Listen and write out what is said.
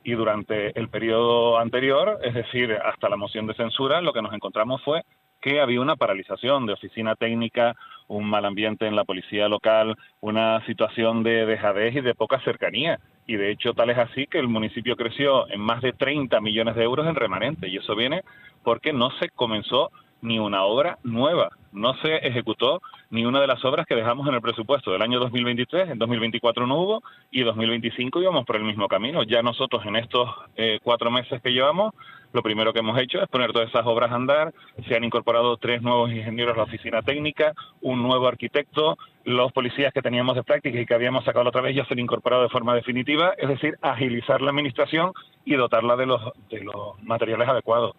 y durante el periodo anterior, es decir, hasta la moción de censura, lo que nos encontramos fue que había una paralización de oficina técnica, un mal ambiente en la policía local, una situación de dejadez y de poca cercanía. Y de hecho tal es así que el municipio creció en más de 30 millones de euros en remanente. Y eso viene porque no se comenzó ni una obra nueva, no se ejecutó ni una de las obras que dejamos en el presupuesto del año 2023, en 2024 no hubo, y 2025 íbamos por el mismo camino. Ya nosotros en estos 4 meses que llevamos, lo primero que hemos hecho es poner todas esas obras a andar. Se han incorporado 3 nuevos ingenieros a la oficina técnica, un nuevo arquitecto, los policías que teníamos de práctica y que habíamos sacado la otra vez ya se han incorporado de forma definitiva, es decir, agilizar la administración y dotarla de los materiales adecuados.